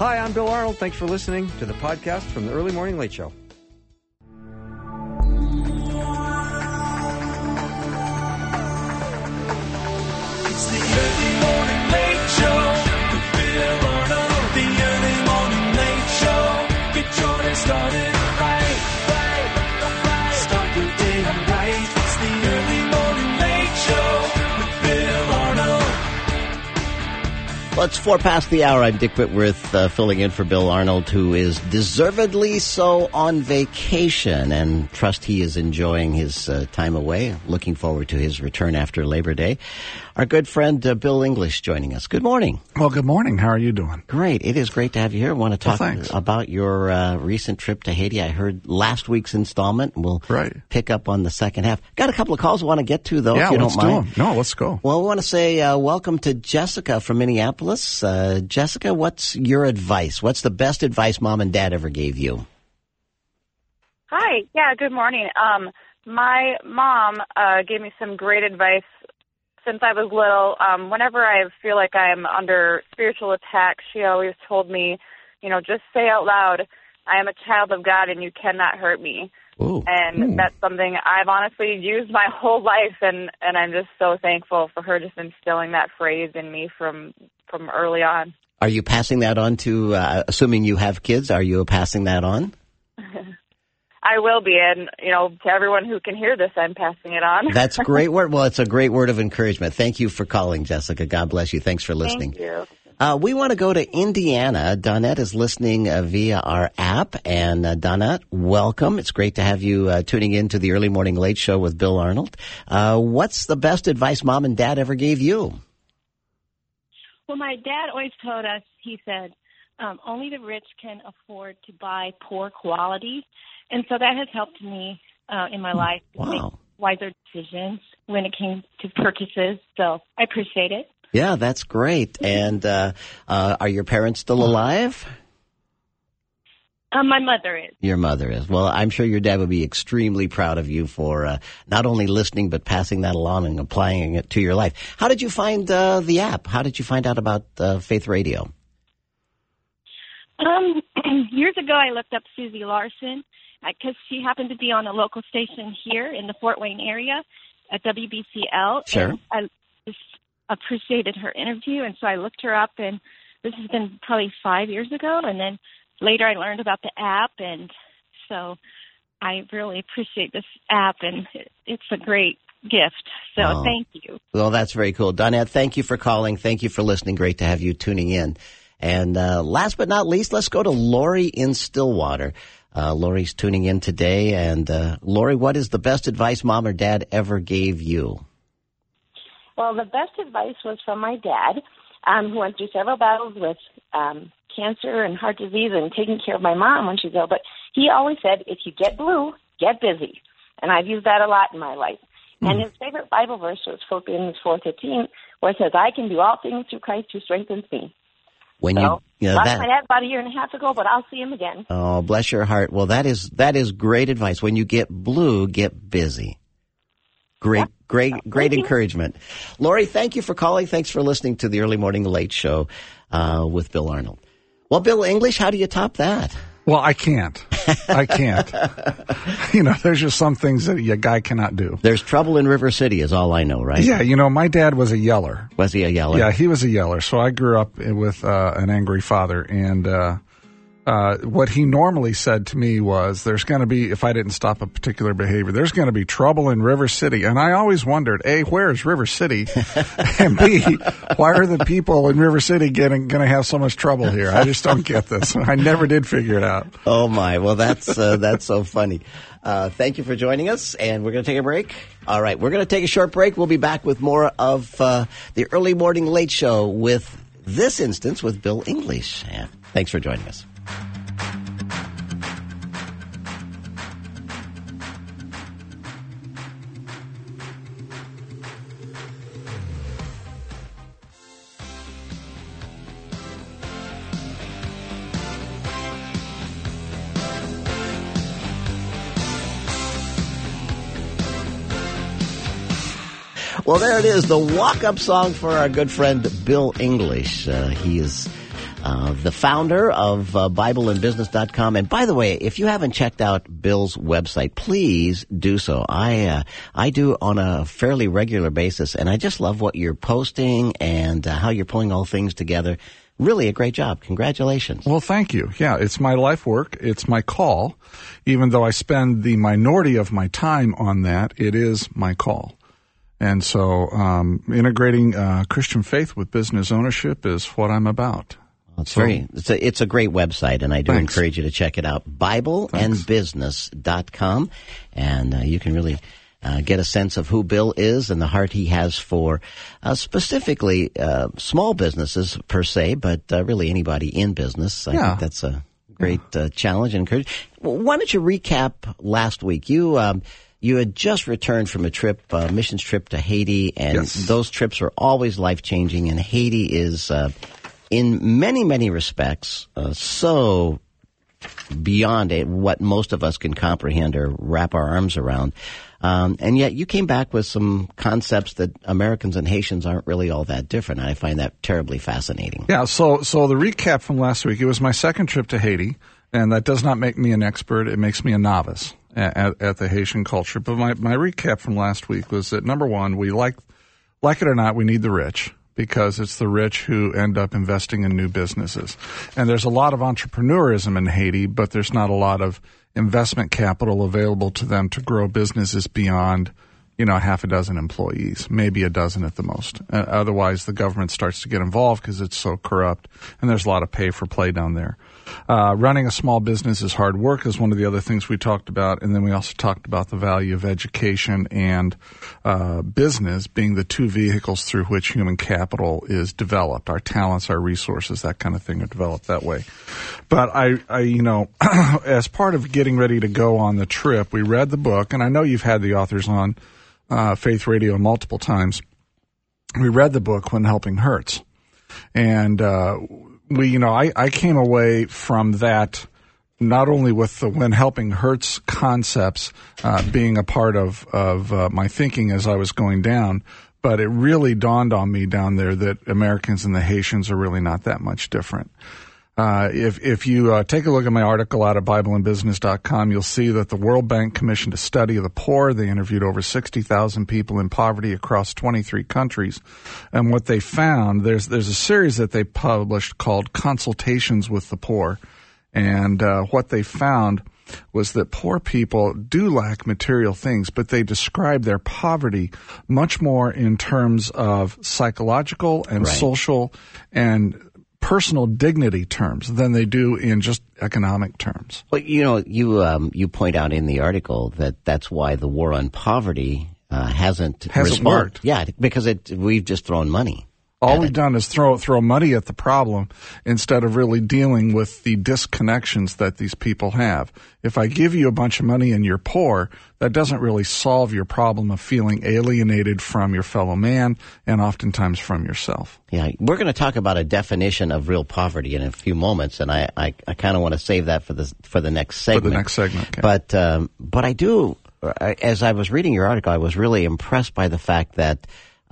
Hi, I'm Bill Arnold. Thanks for listening to the podcast from the Early Morning Late Show. It's the Early Morning Late Show with Bill Arnold. The Early Morning Late Show. Get your day started right. Start your day right. It's the Early Morning Late Show with Bill Arnold. Well, it's 4 past the hour. I'm Dick Whitworth, filling in for Bill Arnold, who is deservedly so on vacation, and trust he is enjoying his time away. Looking forward to his return after Labor Day. Our good friend Bill English joining us. Good morning. Well, good morning. How are you doing? Great. It is great to have you here. I want to talk thanks. about your recent trip to Haiti. I heard last week's installment. We'll pick up on the second half. Got a couple of calls I want to get to, though, if you don't mind. Do them. No, let's go. Well, we want to say welcome to Jessica from Minneapolis. Jessica, what's your advice? What's the best advice Mom and Dad ever gave you? Hi. Yeah, good morning. My mom gave me some great advice since I was little. Whenever I feel like I'm under spiritual attack, she always told me, just say out loud, I am a child of God and you cannot hurt me. Ooh. And that's something I've honestly used my whole life, and I'm just so thankful for her just instilling that phrase in me from early on. Are you passing that on to, assuming you have kids, are you passing that on? I will be, and, to everyone who can hear this, I'm passing it on. That's a great word. Well, it's a great word of encouragement. Thank you for calling, Jessica. God bless you. Thanks for listening. Thank you. We want to go to Indiana. Donette is listening via our app. And Donette, welcome. It's great to have you tuning in to the Early Morning Late Show with Bill Arnold. What's the best advice Mom and Dad ever gave you? Well, my dad always told us, he said, only the rich can afford to buy poor quality. And so that has helped me in my life to make wiser decisions when it came to purchases. So I appreciate it. Yeah, that's great. And are your parents still alive? My mother is. Your mother is. Well, I'm sure your dad would be extremely proud of you for not only listening, but passing that along and applying it to your life. How did you find the app? How did you find out about Faith Radio? Years ago, I looked up Susie Larson because she happened to be on a local station here in the Fort Wayne area at WBCL. Sure. And I just appreciated her interview, and so I looked her up, and this has been probably 5 years ago, and then later I learned about the app, and so I really appreciate this app, and it's a great gift. So thank you. Well, that's very cool. Donette, thank you for calling. Thank you for listening. Great to have you tuning in. And last but not least, let's go to Lori in Stillwater. Lori's tuning in today. And Lori, what is the best advice Mom or Dad ever gave you? Well, the best advice was from my dad, who went through several battles with cancer and heart disease and taking care of my mom when she's ill. But he always said, if you get blue, get busy. And I've used that a lot in my life. And his favorite Bible verse was Philippians 4:15, where it says, I can do all things through Christ who strengthens me. When lost my dad about a year and a half ago, but I'll see him again. Oh, bless your heart. Well, that is great advice. When you get blue, get busy. Great encouragement. Lori, thank you for calling. Thanks for listening to the Early Morning Late Show with Bill Arnold. Well, Bill English, how do you top that? Well, I can't. There's just some things that a guy cannot do. There's trouble in River City is all I know, right? Yeah, my dad was a yeller. Was he a yeller? Yeah, he was a yeller. So I grew up with an angry father, and what he normally said to me was, there's going to be, if I didn't stop a particular behavior, there's going to be trouble in River City. And I always wondered, A, where is River City? And B, why are the people in River City going to have so much trouble here? I just don't get this. I never did figure it out. Oh, my. Well, that's so funny. Thank you for joining us, and we're going to take a break. All right, we're going to take a short break. We'll be back with more of the Early Morning Late Show with this instance with Bill English. Yeah. Thanks for joining us. Well, there it is, the walk-up song for our good friend Bill English. He is the founder of BibleandBusiness.com. And by the way, if you haven't checked out Bill's website, please do so. I do on a fairly regular basis, and I just love what you're posting and how you're pulling all things together. Really a great job. Congratulations. Well, thank you. Yeah, it's my life work. It's my call. Even though I spend the minority of my time on that, it is my call. And so integrating Christian faith with business ownership is what I'm about. It's a great website, and I do encourage you to check it out, BibleandBusiness.com, and you can really get a sense of who Bill is and the heart he has for specifically small businesses per se, but really anybody in business. I think that's a great challenge and encouragement. Why don't you recap last week? You had just returned from a trip, missions trip to Haiti, and those trips are always life-changing, and Haiti is in many, many respects, so beyond what most of us can comprehend or wrap our arms around. And yet you came back with some concepts that Americans and Haitians aren't really all that different. I find that terribly fascinating. Yeah, so the recap from last week, it was my second trip to Haiti, and that does not make me an expert. It makes me a novice at the Haitian culture. But my recap from last week was that, number one, we like it or not, we need the rich, because it's the rich who end up investing in new businesses. And there's a lot of entrepreneurism in Haiti, but there's not a lot of investment capital available to them to grow businesses beyond, half a dozen employees, maybe a dozen at the most. Otherwise, the government starts to get involved because it's so corrupt, and there's a lot of pay for play down there. Running a small business is hard work is one of the other things we talked about, and then we also talked about the value of education and business being the two vehicles through which human capital is developed. Our talents, our resources, that kind of thing are developed that way. But I as part of getting ready to go on the trip, we read the book, and I know you've had the authors on Faith Radio multiple times. We read the book, When Helping Hurts. And I came away from that not only with the When Helping Hurts concepts being a part of my thinking as I was going down, but it really dawned on me down there that Americans and the Haitians are really not that much different. If you take a look at my article out of BibleandBusiness.com, you'll see that the World Bank commissioned a study of the poor. They interviewed over 60,000 people in poverty across 23 countries. And what they found, there's a series that they published called Consultations with the Poor. And what they found was that poor people do lack material things, but they describe their poverty much more in terms of psychological and social and personal dignity terms than they do in just economic terms. Well, you point out in the article that that's why the war on poverty hasn't worked. Yeah, because we've just thrown money. All we've done is throw money at the problem instead of really dealing with the disconnections that these people have. If I give you a bunch of money and you're poor, that doesn't really solve your problem of feeling alienated from your fellow man and oftentimes from yourself. Yeah, we're going to talk about a definition of real poverty in a few moments, and I kind of want to save that for the next segment. For the next segment, okay. But I do, as I was reading your article, I was really impressed by the fact that,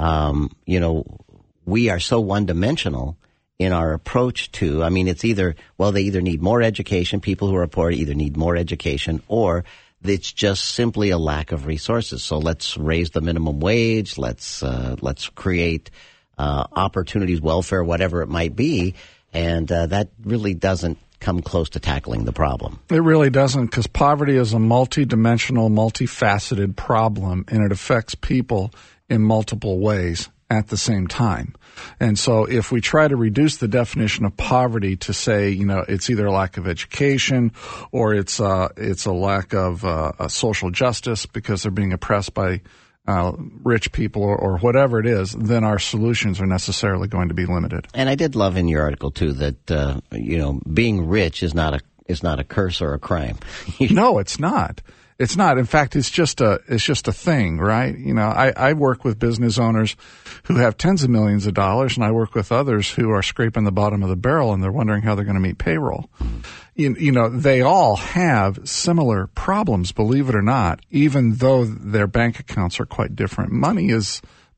we are so one-dimensional in our approach to, it's either, they either need more education, people who are poor either need more education, or it's just simply a lack of resources. So let's raise the minimum wage, let's create opportunities, welfare, whatever it might be, and that really doesn't come close to tackling the problem. It really doesn't, because poverty is a multi-dimensional, multifaceted problem, and it affects people in multiple ways at the same time. And so if we try to reduce the definition of poverty to say, it's either a lack of education or it's a lack of social justice because they're being oppressed by rich people or whatever it is, then our solutions are necessarily going to be limited. And I did love in your article too that being rich is not a curse or a crime. No, it's not. It's not. In fact, it's just a thing, right? I work with business owners who have tens of millions of dollars, and I work with others who are scraping the bottom of the barrel, and they're wondering how they're going to meet payroll. They all have similar problems, believe it or not, even though their bank accounts are quite different. Money is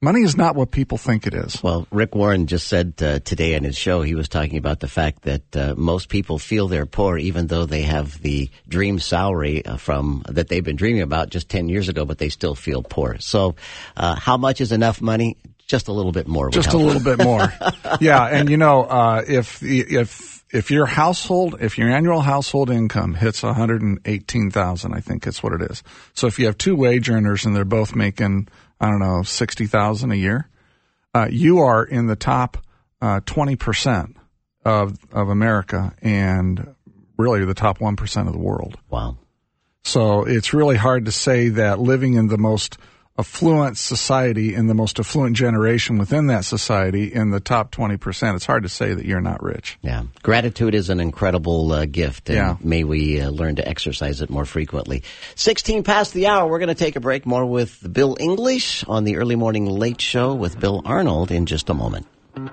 Money is not what people think it is. Well, Rick Warren just said today on his show, he was talking about the fact that most people feel they're poor even though they have the dream salary that they've been dreaming about just 10 years ago, but they still feel poor. So how much is enough money? Just a little bit more. Just a little bit more. Yeah, and if your annual household income hits $118,000, I think it's what it is. So if you have two wage earners and they're both making, I don't know, $60,000 a year, you are in the top 20% of America, and really the top 1% of the world. Wow. So it's really hard to say that living in the most affluent society, in the most affluent generation within that society, in the top 20%, it's hard to say that you're not rich. Yeah. Gratitude is an incredible gift, and may we learn to exercise it more frequently. 16 past the hour. We're going to take a break. More with Bill English on the Early Morning Late Show with Bill Arnold in just a moment.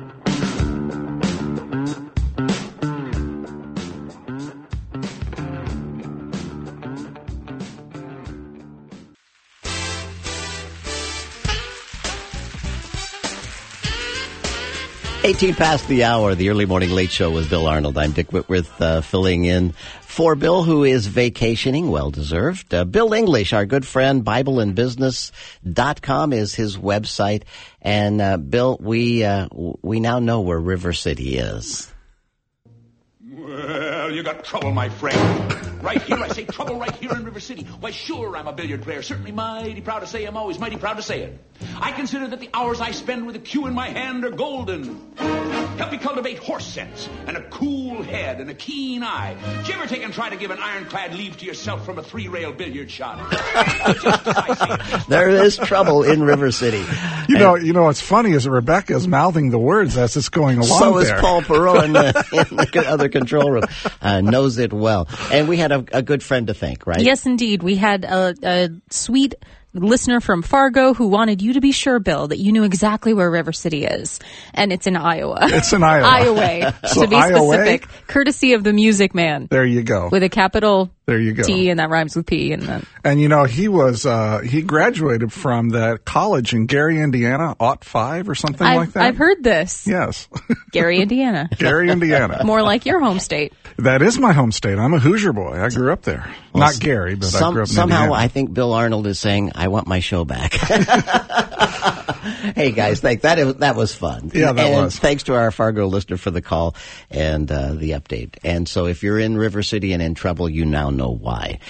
$18 past the hour, the Early Morning Late Show with Bill Arnold. I'm Dick Whitworth, filling in for Bill, who is vacationing, well-deserved. Bill English, our good friend, BibleandBusiness.com is his website. And, Bill, we now know where River City is. Well, you got trouble, my friend. Right here, I say trouble right here in River City. Why, sure, I'm a billiard player. Certainly mighty proud to say I'm always mighty proud to say it. I consider that the hours I spend with a cue in my hand are golden. Help me cultivate horse sense and a cool head and a keen eye. Did you ever take and try to give an ironclad leave to yourself from a 3-rail billiard shot? Just as I say it. There is trouble in River City. You know what's funny is that Rebecca is mouthing the words as it's going along. So is Paul Perot in the other control room. Knows it well. And we had a good friend to thank, right? Yes, indeed. We had a sweet listener from Fargo who wanted you to be sure, Bill, that you knew exactly where River City is. And it's in Iowa. It's in Iowa. Iowa, so to be specific. Courtesy of the Music Man. There you go. With a capital there you go. T, and that rhymes with P. And he graduated from that college in Gary, Indiana, '05 or something like that. I've heard this. Yes. Gary, Indiana. Gary, Indiana. More like your home state. That is my home state. I'm a Hoosier boy. I grew up there. Well, not Gary, but I grew up in somehow Indiana. I think Bill Arnold is saying, I want my show back. Hey, guys, that was fun. Yeah, that and was. Thanks to our Fargo listener for the call and the update. And so if you're in River City and in trouble, you now know why.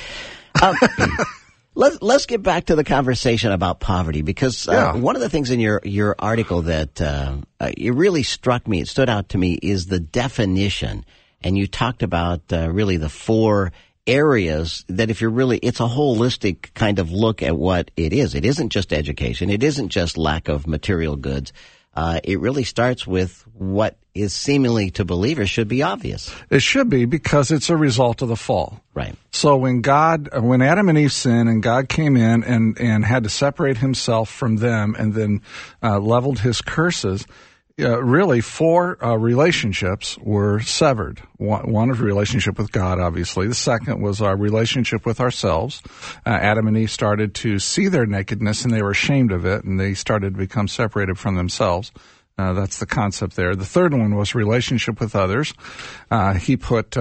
Let's get back to the conversation about poverty, because one of the things in your article that it really struck me, it stood out to me, is the definition. And you talked about really the 4 areas that it's a holistic kind of look at what it is. It isn't just education. It isn't just lack of material goods. It really starts with what is seemingly to believers should be obvious. It should be, because it's a result of the fall. Right. So when Adam and Eve sinned and God came in and had to separate himself from them and then leveled his curses, really 4 relationships were severed. One was relationship with God, obviously. The second was our relationship with ourselves. Adam and Eve started to see their nakedness, and they were ashamed of it, and they started to become separated from themselves. That's the concept there. The third one was relationship with others. He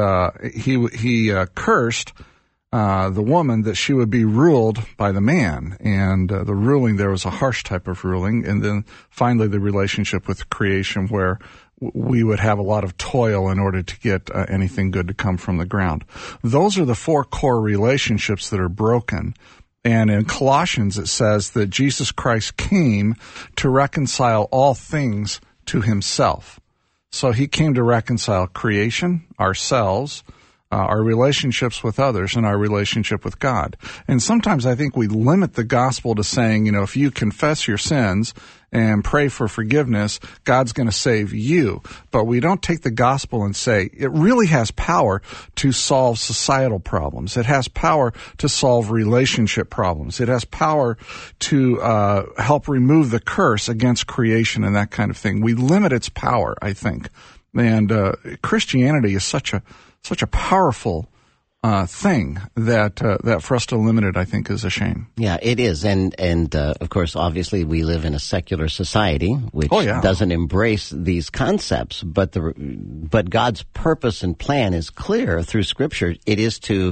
cursed the woman that she would be ruled by the man, and the ruling there was a harsh type of ruling. And then finally the relationship with creation, where we would have a lot of toil in order to get anything good to come from the ground. Those are the 4 core relationships that are broken. And in Colossians, it says that Jesus Christ came to reconcile all things to himself. So he came to reconcile creation, ourselves, our relationships with others, and our relationship with God. And sometimes I think we limit the gospel to saying, if you confess your sins and pray for forgiveness, God's going to save you. But we don't take the gospel and say it really has power to solve societal problems. It has power to solve relationship problems. It has power to help remove the curse against creation and that kind of thing. We limit its power, I think. And Christianity is such a powerful thing that for us to limit it, I think, is a shame. Yeah, it is. And of course, obviously, we live in a secular society which doesn't embrace these concepts. But God's purpose and plan is clear through Scripture. It is to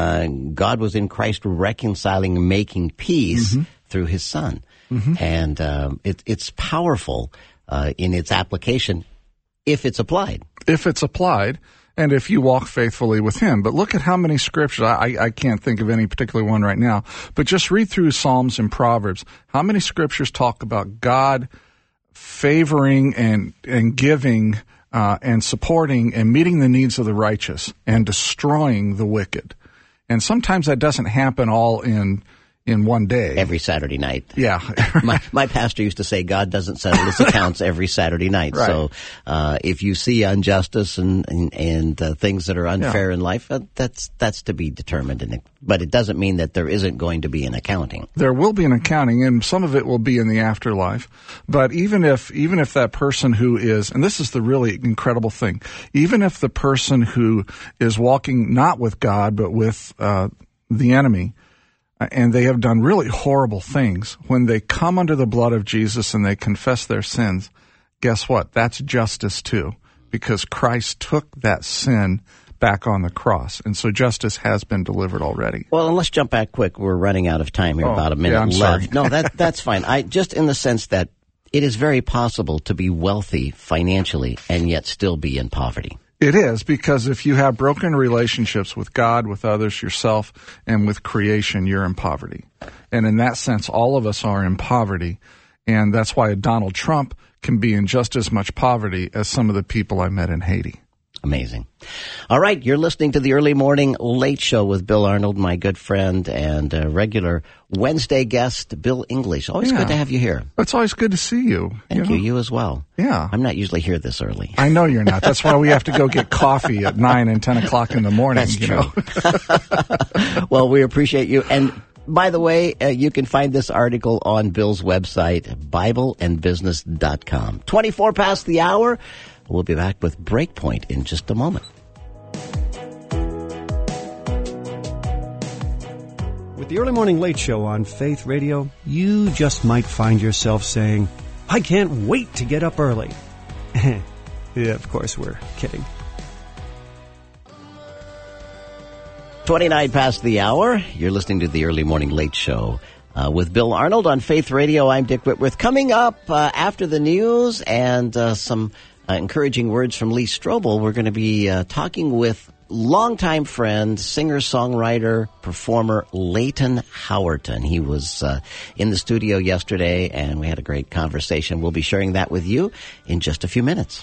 God was in Christ reconciling, making peace through His Son. And it's powerful in its application if it's applied. If it's applied. And if you walk faithfully with Him. But look at how many scriptures, I can't think of any particular one right now, but just read through Psalms and Proverbs. How many scriptures talk about God favoring and giving and supporting and meeting the needs of the righteous and destroying the wicked? And sometimes that doesn't happen all in one day. Every Saturday night. Yeah. my pastor used to say God doesn't settle his accounts every Saturday night. Right. So if you see injustice and things that are unfair in life, that's to be determined. But it doesn't mean that there isn't going to be an accounting. There will be an accounting, and some of it will be in the afterlife. But even if that person who is, and this is the really incredible thing, even if the person who is walking not with God but with the enemy, and they have done really horrible things, when they come under the blood of Jesus and they confess their sins, guess what? That's justice too, because Christ took that sin back on the cross. And so justice has been delivered already. Well, and let's jump back quick. We're running out of time here, about a minute I'm left. sorry. No, that's fine. Just in the sense that it is very possible to be wealthy financially and yet still be in poverty. It is, because if you have broken relationships with God, with others, yourself, and with creation, you're in poverty. And in that sense, all of us are in poverty. And that's why Donald Trump can be in just as much poverty as some of the people I met in Haiti. Amazing. All right, you're listening to the Early Morning Late Show with Bill Arnold, my good friend and regular Wednesday guest, Bill English. Always good to have you here. It's always good to see you. Thank you. You as well. Yeah. I'm not usually here this early. I know you're not. That's why we have to go get coffee at 9 and 10 o'clock in the morning. That's true. Well, we appreciate you. And by the way, you can find this article on Bill's website, BibleandBusiness.com. 24 past the hour. We'll be back with Breakpoint in just a moment. With the Early Morning Late Show on Faith Radio, you just might find yourself saying, I can't wait to get up early. Yeah, of course, we're kidding. 29 past the hour. You're listening to the Early Morning Late Show with Bill Arnold on Faith Radio. I'm Dick Whitworth. Coming up after the news and some encouraging words from Lee Strobel, we're going to be talking with longtime friend, singer-songwriter, performer Leighton Howerton. He was in the studio yesterday, and we had a great conversation. We'll be sharing that with you in just a few minutes.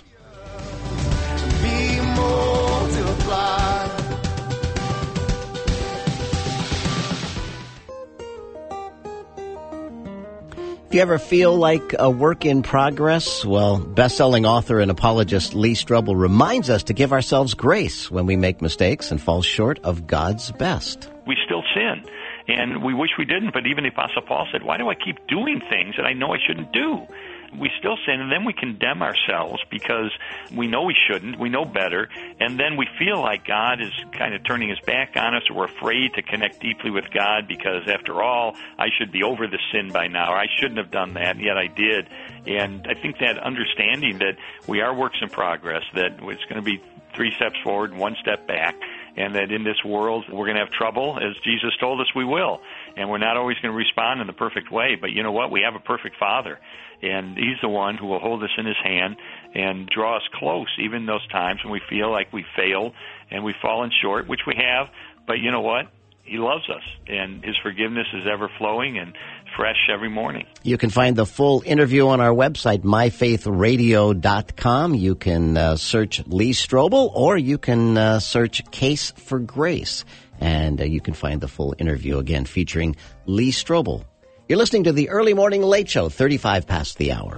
If you ever feel like a work in progress, well, best-selling author and apologist Lee Strobel reminds us to give ourselves grace when we make mistakes and fall short of God's best. We still sin, and we wish we didn't, but even the Apostle Paul said, why do I keep doing things that I know I shouldn't do? We still sin, and then we condemn ourselves because we know we shouldn't, we know better, and then we feel like God is kind of turning his back on us, or we're afraid to connect deeply with God because, after all, I should be over the sin by now, or I shouldn't have done that, and yet I did. And I think that understanding that we are works in progress, that it's going to be 3 steps forward and 1 step back, and that in this world we're going to have trouble, as Jesus told us we will. And we're not always going to respond in the perfect way, but you know what? We have a perfect Father, and he's the one who will hold us in his hand and draw us close, even those times when we feel like we failed and we've fallen short, which we have. But you know what? He loves us, and his forgiveness is ever flowing and fresh every morning. You can find the full interview on our website, myfaithradio.com. You can search Lee Strobel, or you can search Case for Grace, and you can find the full interview, again, featuring Lee Strobel. You're listening to the Early Morning Late Show, 35 past the hour.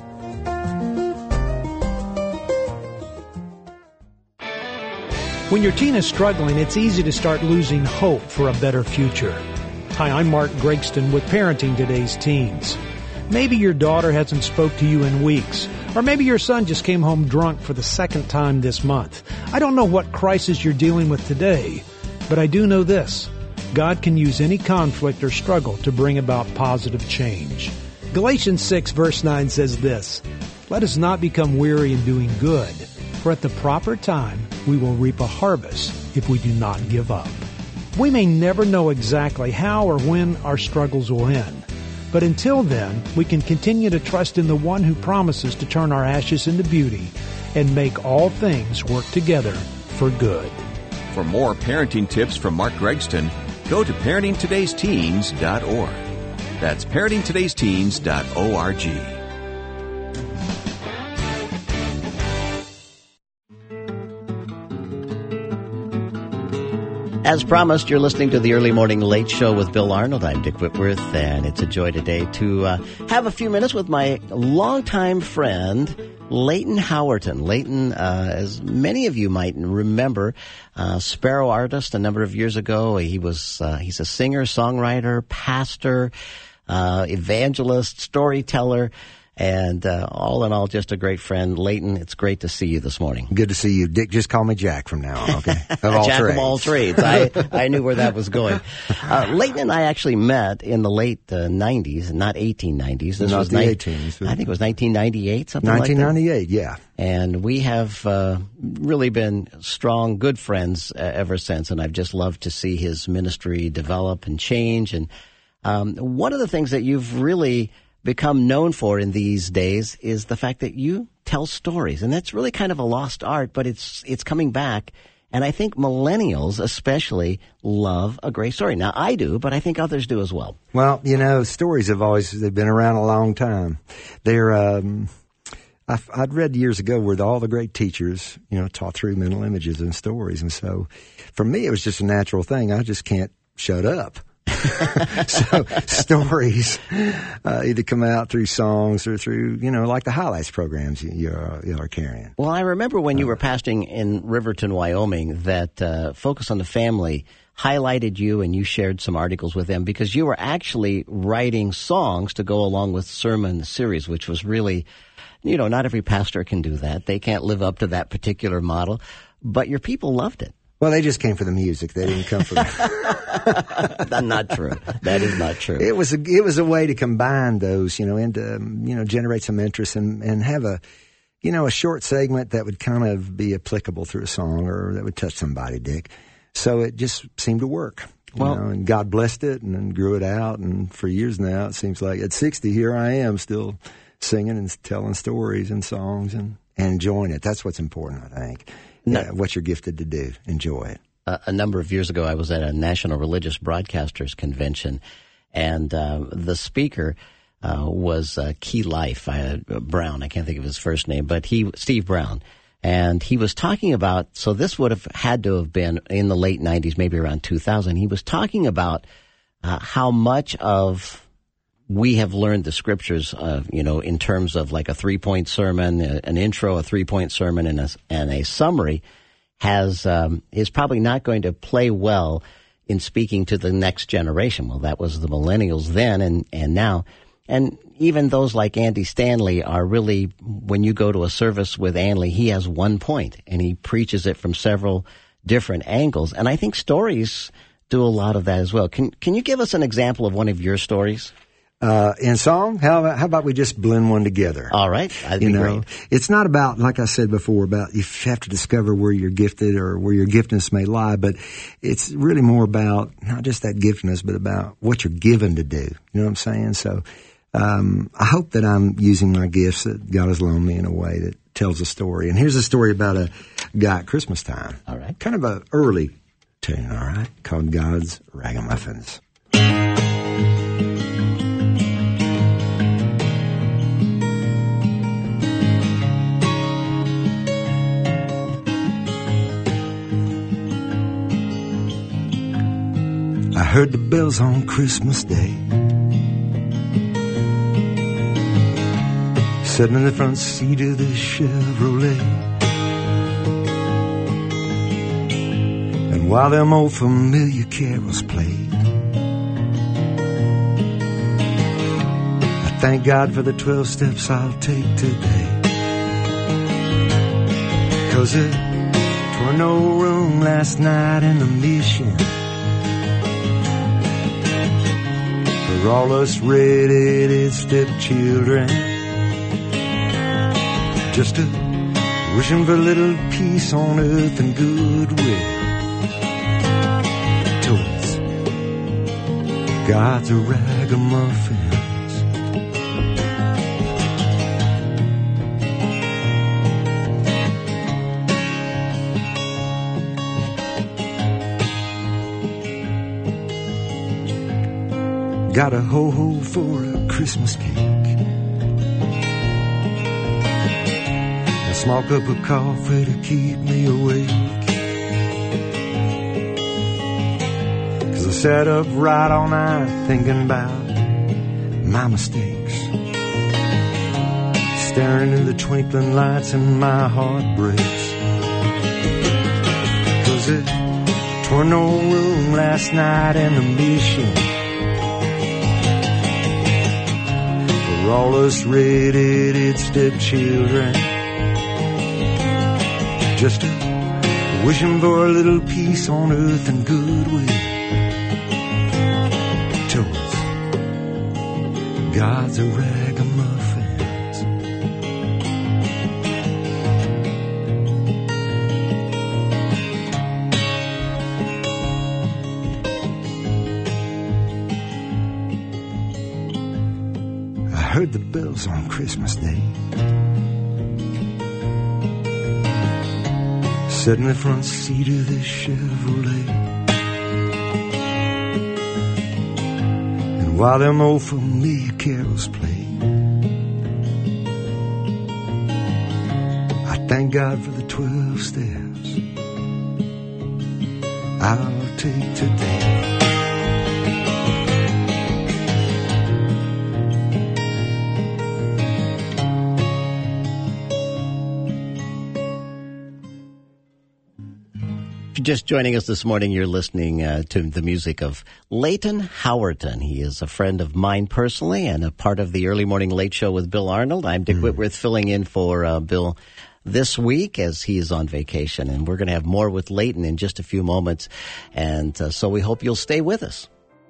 When your teen is struggling, it's easy to start losing hope for a better future. Hi, I'm Mark Gregston with Parenting Today's Teens. Maybe your daughter hasn't spoke to you in weeks, or maybe your son just came home drunk for the second time this month. I don't know what crisis you're dealing with today, But I do know this: God can use any conflict or struggle to bring about positive change. Galatians 6 verse 9 says this, "Let us not become weary in doing good, for at the proper time we will reap a harvest if we do not give up." We may never know exactly how or when our struggles will end, but until then, we can continue to trust in the one who promises to turn our ashes into beauty and make all things work together for good. For more parenting tips from Mark Gregston, go to parentingtodaysteens.org. That's parentingtodaysteens.org. As promised, you're listening to the Early Morning Late Show with Bill Arnold. I'm Dick Whitworth, and it's a joy today to have a few minutes with my longtime friend, Leighton Howerton. Leighton, as many of you might remember, Sparrow artist a number of years ago. He's a singer, songwriter, pastor, evangelist, storyteller, and all in all, just a great friend. Leighton, it's great to see you this morning. Good to see you. Dick, just call me Jack from now on, okay? Of all Jack trades. of all trades. I knew where that was going. Leighton and I actually met in the late 90s, not 1890s. This Not was the 18s. I think it was 1998, something like that. 1998, yeah. And we have really been strong, good friends ever since, and I've just loved to see his ministry develop and change. And one of the things that you've really become known for in these days is the fact that you tell stories, and that's really kind of a lost art, but it's coming back. And I think millennials especially love a great story. Now, I do, but I think others do as well. Well, you know, stories they've been around a long time. They're, I'd read years ago where all the great teachers, taught through mental images and stories. And so for me, it was just a natural thing. I just can't shut up. So stories either come out through songs or through, like the highlights programs you are carrying. Well, I remember when you were pastoring in Riverton, Wyoming, that Focus on the Family highlighted you and you shared some articles with them because you were actually writing songs to go along with sermon series, which was really, not every pastor can do that. They can't live up to that particular model, but your people loved it. Well, they just came for the music. They didn't come for That's not true. That is not true. It was a way to combine those, and to, generate some interest and have a short segment that would kind of be applicable through a song or that would touch somebody, Dick. So it just seemed to work. And God blessed it and then grew it out. And for years now, it seems like at 60, here I am still singing and telling stories and songs and enjoying it. That's what's important, I think. What you're gifted to do. Enjoy it. A number of years ago, I was at a National Religious Broadcasters Convention, and the speaker was Key Life Brown. I can't think of his first name, but Steve Brown. And he was talking about, so this would have had to have been in the late 90s, maybe around 2000. He was talking about how much of we have learned the scriptures, in terms of like a 3-point sermon, an intro, a 3-point sermon, and a summary, is probably not going to play well in speaking to the next generation. Well, that was the millennials then and now. And even those like Andy Stanley are really, when you go to a service with Andy, he has one point, and he preaches it from several different angles. And I think stories do a lot of that as well. Can you give us an example of one of your stories? In song, how about we just blend one together? All right, that'd be great. It's not about, like I said before, about you have to discover where you're gifted or where your giftedness may lie, but it's really more about not just that giftedness, but about what you're given to do. You know what I'm saying? So I hope that I'm using my gifts that God has loaned me in a way that tells a story. And here's a story about a guy at Christmas time. All right. Kind of an early tune, all right, called God's Ragamuffins. I heard the bells on Christmas Day, sitting in the front seat of the Chevrolet. And while them old familiar carols played, I thank God for the 12 steps I'll take today. 'Cause at Tore no room last night in the mission. For all us red-headed stepchildren, just wishing for a little peace on earth and goodwill towards God's ragamuffins. Got a ho-ho for a Christmas cake, a small cup of coffee to keep me awake, 'cause I sat up right all night thinking about my mistakes, staring in the twinkling lights and my heart breaks, 'cause it tore no room last night in the mission. For all us red-headed stepchildren, just wishing for a little peace on earth and goodwill towards God's ragamuffins. I heard the bells on Christmas Day, sat in the front seat of this Chevrolet, and while them old familiar carols played, I thank God for the 12 steps I'll take today. Just joining us this morning, you're listening to the music of Leighton Howerton. He is a friend of mine personally and a part of the Early Morning Late Show with Bill Arnold. I'm Dick Whitworth filling in for Bill this week as he is on vacation. And we're going to have more with Leighton in just a few moments. And so we hope you'll stay with us.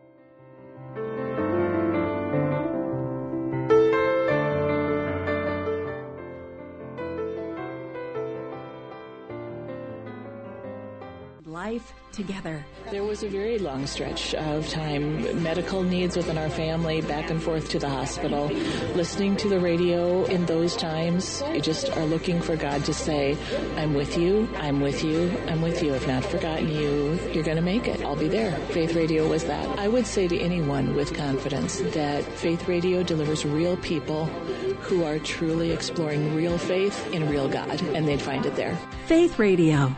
Life together. There was a very long stretch of time, medical needs within our family, back and forth to the hospital. Listening to the radio in those times, you just are looking for God to say, I'm with you, I'm with you, I'm with you. I've not forgotten you. You're going to make it. I'll be there. Faith Radio was that. I would say to anyone with confidence that Faith Radio delivers real people who are truly exploring real faith in real God, and they'd find it there. Faith Radio.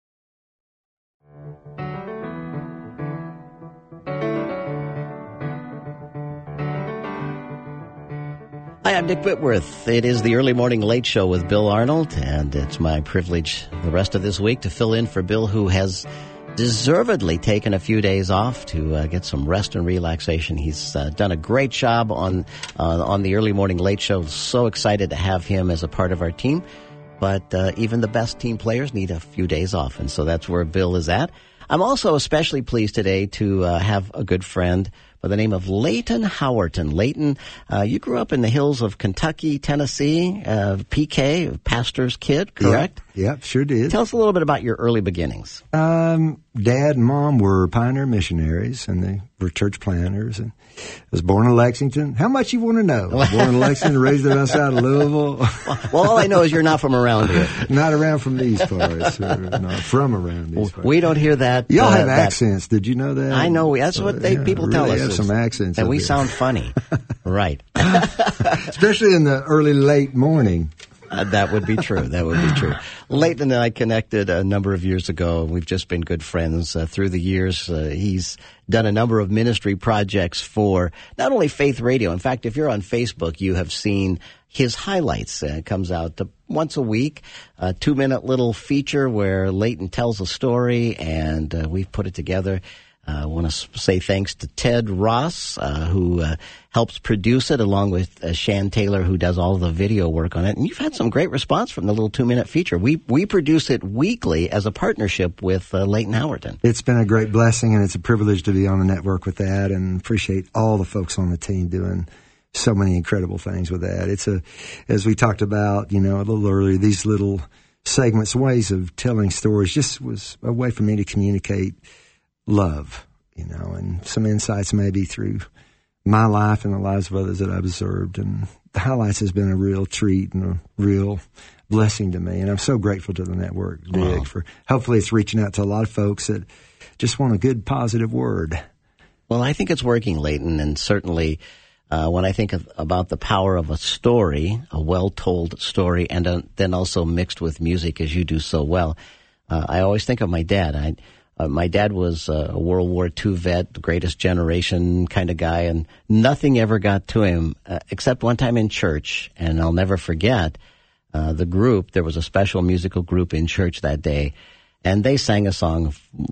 Hi, I'm Dick Whitworth. It is the Early Morning Late Show with Bill Arnold, and it's my privilege the rest of this week to fill in for Bill, who has deservedly taken a few days off to get some rest and relaxation. He's done a great job on the Early Morning Late Show. So excited to have him as a part of our team, but even the best team players need a few days off, and so that's where Bill is at. I'm also especially pleased today to have a good friend by the name of Leighton Howerton. Leighton, you grew up in the hills of Kentucky, Tennessee, PK, pastor's kid, correct? Yep, sure did. Tell us a little bit about your early beginnings. Dad and Mom were pioneer missionaries, and they were church planters. And I was born in Lexington. How much you want to know? Born in Lexington, raised outside of Louisville. Well, all I know is you're not from around here. Not around from these parts. Not from around these parts. We don't hear that. Y'all have accents. Did you know that? I know. That's what people tell us. Have some accents. And we sound funny. Right. Especially in the early, late morning. That would be true. That would be true. Leighton and I connected a number of years ago. We've just been good friends through the years. He's done a number of ministry projects for not only Faith Radio. In fact, if you're on Facebook, you have seen his highlights. It comes out once a week, a 2-minute little feature where Leighton tells a story, and we've put it together. I want to say thanks to Ted Ross, who helps produce it, along with Shan Taylor, who does all the video work on it. And you've had some great response from the little 2-minute feature. We produce it weekly as a partnership with Leighton Howerton. It's been a great blessing, and it's a privilege to be on the network with that, and appreciate all the folks on the team doing so many incredible things with that. It's as we talked about, a little earlier, these little segments, ways of telling stories, just was a way for me to communicate love, and some insights maybe through my life and the lives of others that I've observed. And the Highlights has been a real treat and a real blessing to me. And I'm so grateful to the network, Dick, for hopefully it's reaching out to a lot of folks that just want a good, positive word. Well, I think it's working, Leighton, and certainly when I think about the power of a story, a well-told story, and then also mixed with music as you do so well, I always think of my dad. My dad was a World War II vet, the greatest generation kind of guy, and nothing ever got to him except one time in church. And I'll never forget the group. There was a special musical group in church that day, and they sang a song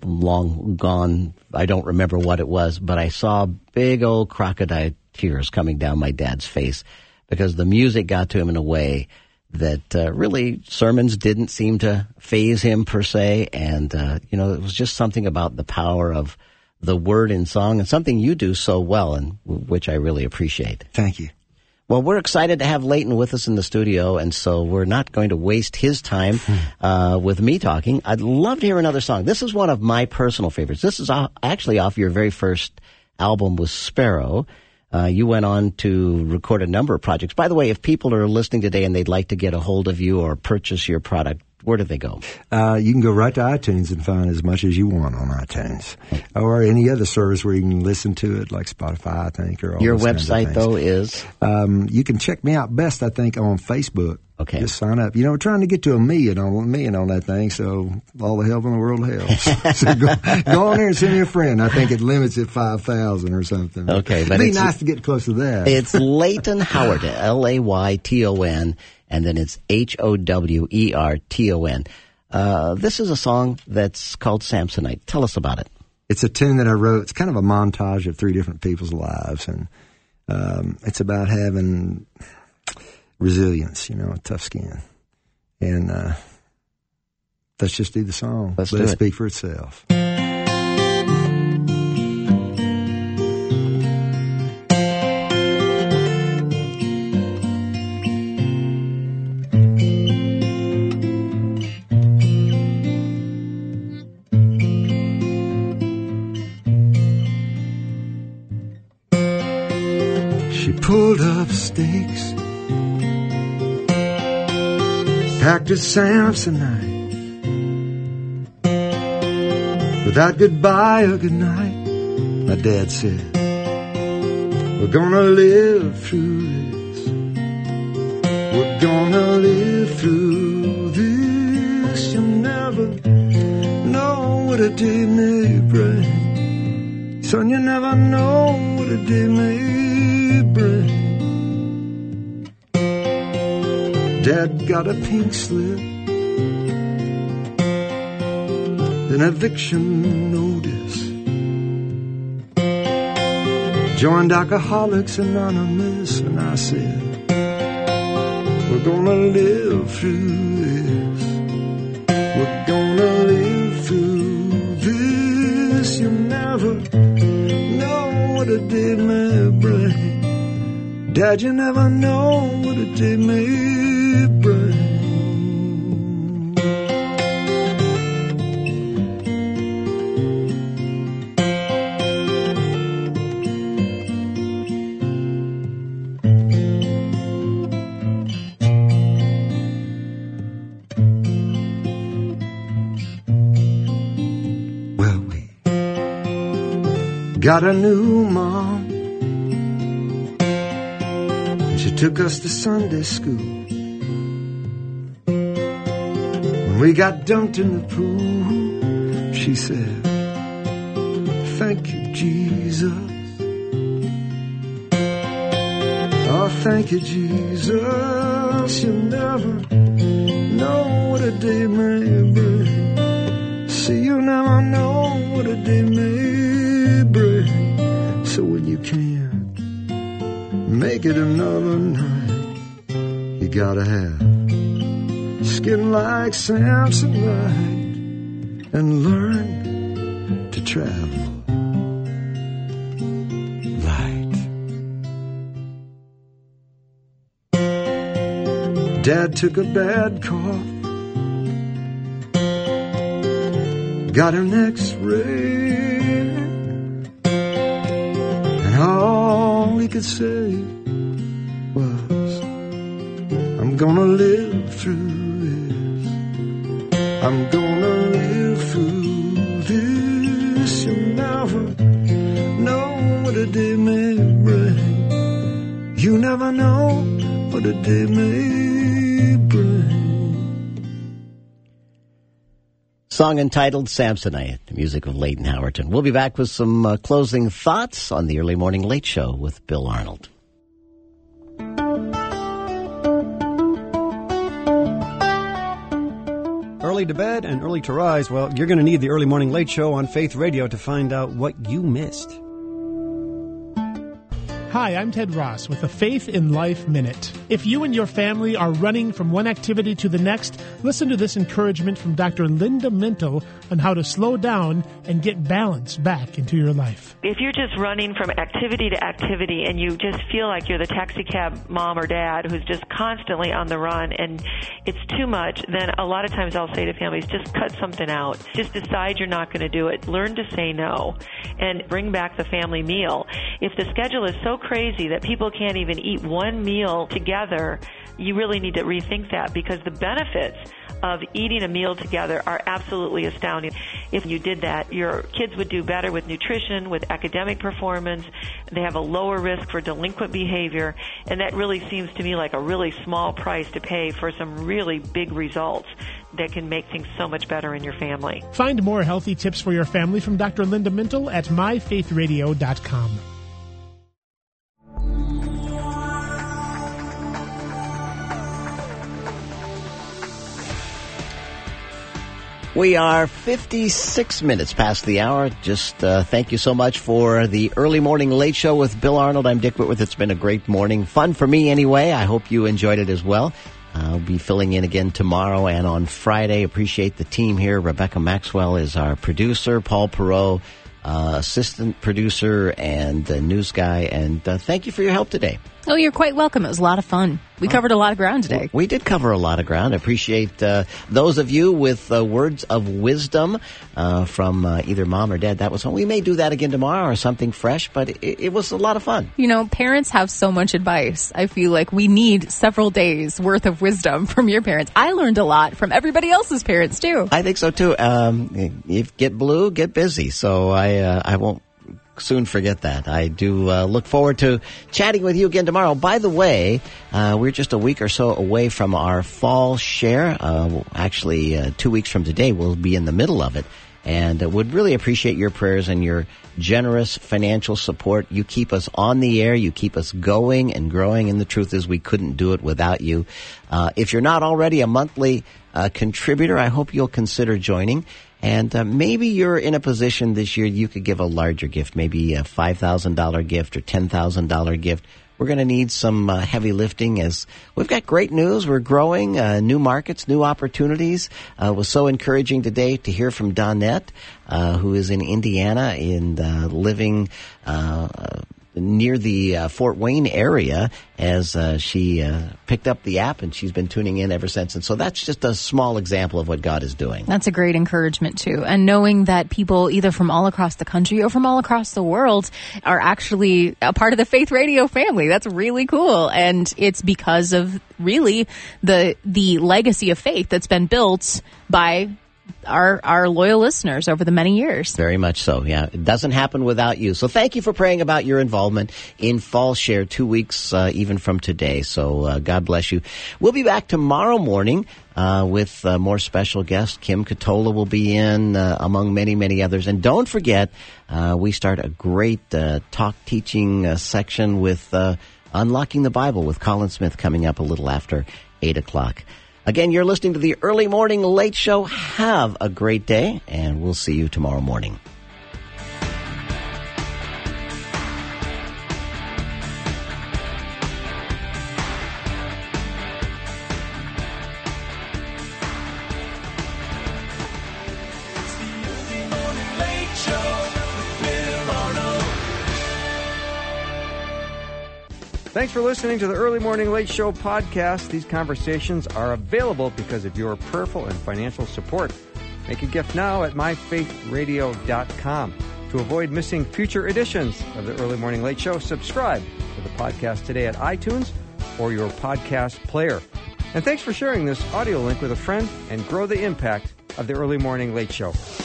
long gone. I don't remember what it was, but I saw big old crocodile tears coming down my dad's face because the music got to him in a way that really sermons didn't seem to faze him per se. And, it was just something about the power of the word in song, and something you do so well, and which I really appreciate. Thank you. Well, we're excited to have Leighton with us in the studio, and so we're not going to waste his time with me talking. I'd love to hear another song. This is one of my personal favorites. This is actually off your very first album with Sparrow. You went on to record a number of projects. By the way, if people are listening today and they'd like to get a hold of you or purchase your product, where do they go? You can go right to iTunes and find as much as you want on iTunes, or any other service where you can listen to it, like Spotify, I think. Or all your those kinds of website, things. though, is? You can check me out best, I think, on Facebook. Okay. Just sign up. We're trying to get to a million on that thing, so all the help in the world helps. So go on there and send me a friend. I think it limits at 5,000 or something. Okay, but it'd be nice to get close to that. It's Leighton Howerton, Layton, and then it's Howerton. This is a song that's called Samsonite. Tell us about it. It's a tune that I wrote. It's kind of a montage of 3 different people's lives, and it's about having resilience, a tough skin. And let's just do the song. Let it speak for itself. She pulled up stakes, packed a Samsonite, without goodbye or goodnight. My dad said, we're gonna live through this. We're gonna live through this. You'll never know what a day may bring. Son, you never know what a day may bring. Dad got a pink slip, an eviction notice, joined Alcoholics Anonymous, and I said, we're gonna live through this. We're gonna live through this. You'll never know what a day may bring. Dad, you never know what a day may bring. Well, we got a new mom. She took us to Sunday school. When we got dunked in the pool, she said, thank you, Jesus. Oh, thank you, Jesus. You'll never know what a day may bring. See, you'll never know what a day may make it another night. You gotta have skin like Samsonite and learn to travel light. Dad took a bad cough, got an x-ray, and all he could say was, I'm gonna live through this. I'm gonna live through this. You'll never know what a day may bring. You never know what a day may bring. Song entitled Samsonite, the music of Leighton Howerton. We'll be back with some closing thoughts on the Early Morning Late Show with Bill Arnold. Early to bed and early to rise. Well, you're going to need the Early Morning Late Show on Faith Radio to find out what you missed. Hi, I'm Ted Ross with a Faith in Life Minute. If you and your family are running from one activity to the next, listen to this encouragement from Dr. Linda Mintle on how to slow down and get balance back into your life. If you're just running from activity to activity and you just feel like you're the taxi cab mom or dad who's just constantly on the run and it's too much, then a lot of times I'll say to families, just cut something out. Just decide you're not going to do it. Learn to say no and bring back the family meal. If the schedule is so crazy that people can't even eat one meal together, you really need to rethink that, because the benefits of eating a meal together are absolutely astounding. If you did that, your kids would do better with nutrition, with academic performance. They have a lower risk for delinquent behavior, and that really seems to me like a really small price to pay for some really big results that can make things so much better in your family. Find more healthy tips for your family from Dr. Linda Mintle at myfaithradio.com. We are 56 minutes past the hour. Just thank you so much for the Early Morning Late Show with Bill Arnold. I'm Dick Whitworth. It's been a great morning. Fun for me anyway. I hope you enjoyed it as well. I'll be filling in again tomorrow and on Friday. Appreciate the team here. Rebecca Maxwell is our producer. Paul Perot, assistant producer and news guy. And thank you for your help today. Oh, you're quite welcome. It was a lot of fun. We covered a lot of ground today. We did cover a lot of ground. I appreciate those of you with words of wisdom from either mom or dad. That was fun. We may do that again tomorrow or something fresh, but it was a lot of fun. You know, parents have so much advice. I feel like we need several days worth of wisdom from your parents. I learned a lot from everybody else's parents, too. I think so, too. If get blue, get busy. So I won't soon forget that. I do look forward to chatting with you again tomorrow. By the way, we're just a week or so away from our fall share. Actually, 2 weeks from today, we'll be in the middle of it. And would really appreciate your prayers and your generous financial support. You keep us on the air. You keep us going and growing. And the truth is we couldn't do it without you. If you're not already a monthly contributor, I hope you'll consider joining. And maybe you're in a position this year you could give a larger gift, maybe a $5,000 gift or $10,000 gift. We're going to need some heavy lifting as we've got great news. We're growing, new markets, new opportunities. It was so encouraging today to hear from Donette, who is in Indiana and living near the Fort Wayne area as she picked up the app, and she's been tuning in ever since. And so that's just a small example of what God is doing. That's a great encouragement, too. And knowing that people either from all across the country or from all across the world are actually a part of the Faith Radio family. That's really cool. And it's because of really the legacy of faith that's been built by our loyal listeners over the many years. Very much so, yeah. It doesn't happen without you. So thank you for praying about your involvement in Fall Share 2 weeks even from today. So God bless you. We'll be back tomorrow morning with more special guests. Kim Katola will be in, among many, many others. And don't forget, we start a great talk teaching section with Unlocking the Bible with Colin Smith coming up a little after 8 o'clock. Again, you're listening to the Early Morning Late Show. Have a great day, and we'll see you tomorrow morning. Late Show with Bill Arnold. Thanks for listening to the Early Morning Late Show podcast. These conversations are available because of your prayerful and financial support. Make a gift now at myfaithradio.com. To avoid missing future editions of the Early Morning Late Show, subscribe to the podcast today at iTunes or your podcast player. And thanks for sharing this audio link with a friend and grow the impact of the Early Morning Late Show.